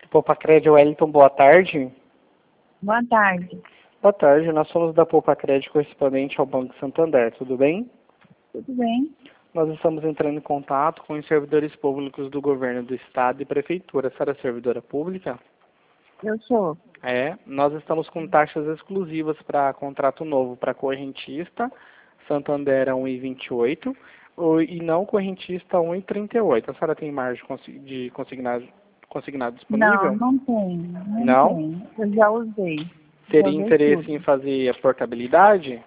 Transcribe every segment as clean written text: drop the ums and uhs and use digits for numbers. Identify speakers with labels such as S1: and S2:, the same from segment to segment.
S1: Poupa-Crédito Wellington, boa tarde.
S2: Boa tarde.
S1: Boa tarde, nós somos da Poupa-Crédito correspondente ao Banco Santander, tudo bem?
S2: Tudo bem?
S1: Nós estamos entrando em contato com os servidores públicos do governo do estado e prefeitura. A senhora é servidora pública?
S2: Eu sou.
S1: Nós estamos com taxas exclusivas para contrato novo para correntista, Santander a 1,28 e não correntista a 1,38. A senhora tem margem de consignado disponível?
S2: Não tem.
S1: Não?
S2: Tem. Eu já usei.
S1: Teria
S2: Já usei
S1: interesse
S2: tudo.
S1: em fazer a portabilidade?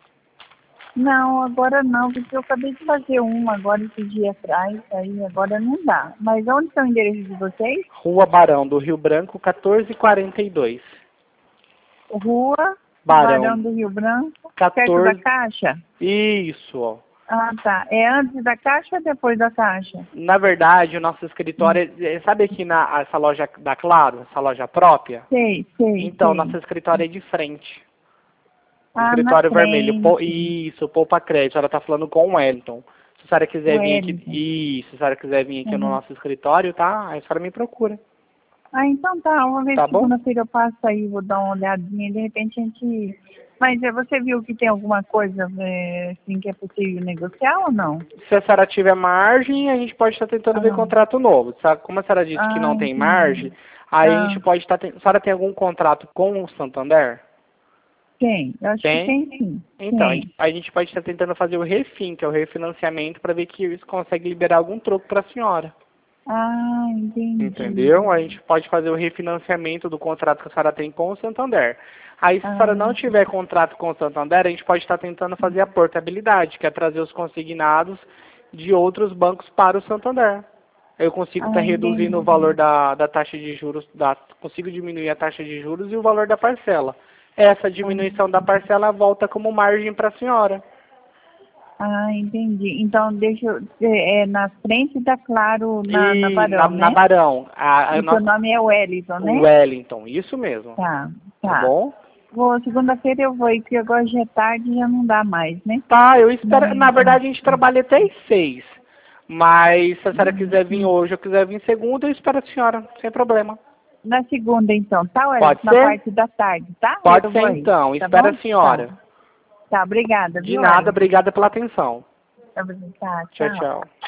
S2: Não, agora não, porque eu acabei de fazer uma agora esse dia atrás, aí agora não dá. Mas onde está o endereço de vocês?
S1: Rua Barão do Rio Branco, 1442.
S2: Rua
S1: Barão
S2: do Rio Branco,
S1: 14.
S2: perto da Caixa?
S1: Isso, ó.
S2: Ah, tá. É antes da Caixa ou depois da Caixa?
S1: Na verdade, o nosso escritório, sabe aqui essa loja da Claro, essa loja própria?
S2: Sei.
S1: Então, nosso escritório é de frente.
S2: Ah, na
S1: Escritório vermelho.
S2: frente.
S1: Isso, Poupa-Crédito. Ela está falando com o Wellington. Se a senhora quiser vir aqui,
S2: Wellington.
S1: se a senhora quiser vir aqui no nosso escritório, tá? Aí a senhora me procura.
S2: Ah, então tá. Uma vez
S1: Tá bom?
S2: segunda-feira eu passo aí, vou dar uma olhadinha, de repente a gente... Mas você viu que tem alguma coisa assim que é possível negociar ou não?
S1: Se a senhora tiver margem, a gente pode estar tentando ver contrato novo. Sabe? Como a senhora disse que não tem margem,
S2: Entendi.
S1: aí a gente pode estar... A senhora tem algum contrato com o Santander?
S2: Tem, eu acho que tem sim.
S1: Então,
S2: Tem.
S1: a gente pode estar tentando fazer o refin, que é o refinanciamento, para ver que eles conseguem liberar algum troco para a senhora.
S2: Ah, entendi.
S1: Entendeu? A gente pode fazer o refinanciamento do contrato que a senhora tem com o Santander. Aí, se a senhora não tiver contrato com o Santander, a gente pode estar tentando fazer a portabilidade, que é trazer os consignados de outros bancos para o Santander. Eu consigo estar reduzindo o valor da taxa de juros, consigo diminuir a taxa de juros e o valor da parcela. Essa diminuição da parcela volta como margem para a senhora.
S2: Ah, entendi. Então, deixa eu... É na frente da Claro, na Barão, né?
S1: Na Barão.
S2: E seu nome é Wellington, né?
S1: Wellington, isso mesmo.
S2: Tá.
S1: Tá bom?
S2: Segunda-feira eu vou ir, porque agora já é tarde e já não dá mais, né?
S1: Tá, eu espero. Na verdade, a gente trabalha até às 6. Mas se a senhora quiser vir hoje ou quiser vir segunda, eu espero a senhora, sem problema.
S2: Na segunda, então, tá, Wellington?
S1: Pode
S2: Na
S1: ser?
S2: parte da tarde, tá?
S1: Pode ser, então.
S2: Tá
S1: Espero
S2: bom?
S1: a senhora.
S2: Tá, obrigada,
S1: De
S2: viu,
S1: nada,
S2: Wellington?
S1: obrigada pela atenção.
S2: Tá,
S1: Tchau, tchau.